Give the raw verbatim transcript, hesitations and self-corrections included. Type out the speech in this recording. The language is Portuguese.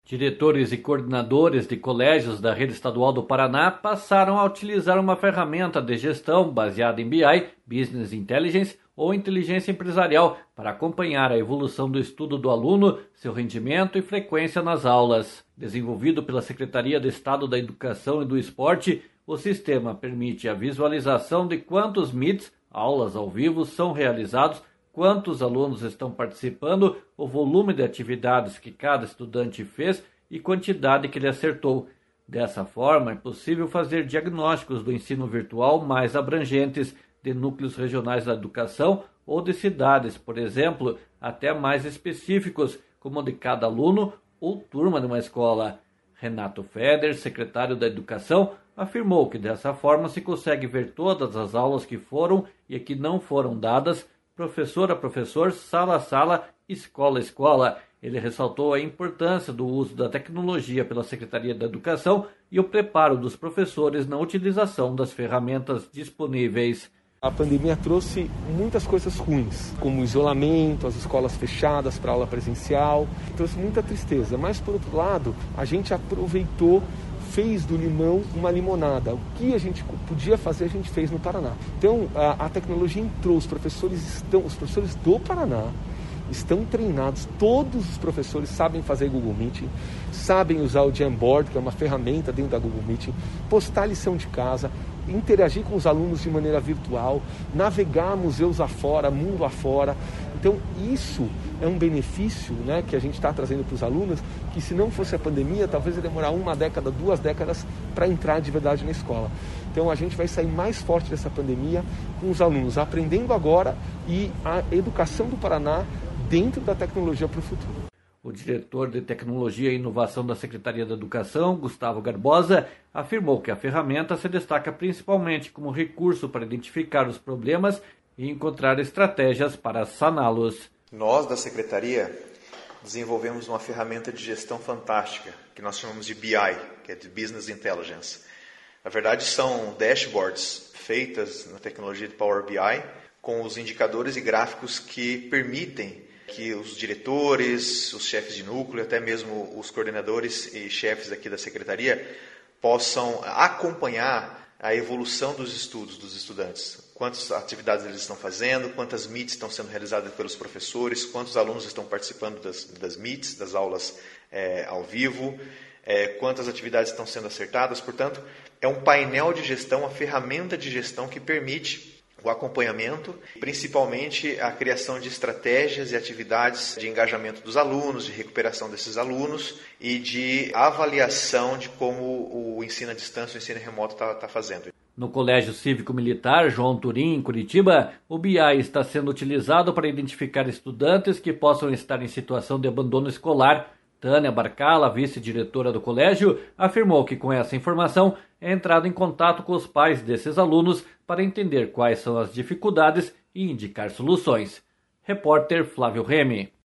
Diretores e coordenadores de colégios da rede estadual do Paraná passaram a utilizar uma ferramenta de gestão baseada em B I, Business Intelligence ou inteligência empresarial para acompanhar a evolução do estudo do aluno, seu rendimento e frequência nas aulas. Desenvolvido pela Secretaria de Estado da Educação e do Esporte, o sistema permite a visualização de quantos meets, aulas ao vivo, são realizados, quantos alunos estão participando, o volume de atividades que cada estudante fez e quantidade que ele acertou. Dessa forma, é possível fazer diagnósticos do ensino virtual mais abrangentes, de núcleos regionais da educação ou de cidades, por exemplo, até mais específicos, como de cada aluno ou turma de uma escola. Renato Feder, secretário da Educação, afirmou que dessa forma se consegue ver todas as aulas que foram e que não foram dadas, professor a professor, sala a sala, escola a escola. Ele ressaltou a importância do uso da tecnologia pela Secretaria da Educação e o preparo dos professores na utilização das ferramentas disponíveis. A pandemia trouxe muitas coisas ruins, como o isolamento, as escolas fechadas para aula presencial, trouxe muita tristeza. Mas, por outro lado, a gente aproveitou, fez do limão uma limonada. O que a gente podia fazer, a gente fez no Paraná. Então, a, a tecnologia entrou, os professores estão, os professores do Paraná estão treinados, todos os professores sabem fazer Google Meeting, sabem usar o Jamboard, que é uma ferramenta dentro da Google Meeting, postar lição de casa, interagir com os alunos de maneira virtual, navegar museus afora, mundo afora. Então, isso é um benefício, né, que a gente está trazendo para os alunos, que se não fosse a pandemia, talvez ia demorar uma década, duas décadas para entrar de verdade na escola. Então, a gente vai sair mais forte dessa pandemia com os alunos aprendendo agora e a educação do Paraná dentro da tecnologia para o futuro. O diretor de Tecnologia e Inovação da Secretaria da Educação, Gustavo Garbosa, afirmou que a ferramenta se destaca principalmente como recurso para identificar os problemas e encontrar estratégias para saná-los. Nós, da Secretaria, desenvolvemos uma ferramenta de gestão fantástica, que nós chamamos de B I, que é de Business Intelligence. Na verdade, são dashboards feitas na tecnologia de Power B I, com os indicadores e gráficos que permitem que os diretores, os chefes de núcleo, até mesmo os coordenadores e chefes aqui da Secretaria possam acompanhar a evolução dos estudos dos estudantes. Quantas atividades eles estão fazendo, quantas meets estão sendo realizadas pelos professores, quantos alunos estão participando das, das meets, das aulas é, ao vivo, é, quantas atividades estão sendo acertadas. Portanto, é um painel de gestão, uma ferramenta de gestão que permite o acompanhamento, principalmente a criação de estratégias e atividades de engajamento dos alunos, de recuperação desses alunos e de avaliação de como o ensino à distância, o ensino remoto está tá fazendo. No Colégio Cívico Militar João Turim, em Curitiba, o B I está sendo utilizado para identificar estudantes que possam estar em situação de abandono escolar. Tânia Barcala, vice-diretora do colégio, afirmou que com essa informação é entrado em contato com os pais desses alunos para entender quais são as dificuldades e indicar soluções. Repórter Flávio Remy.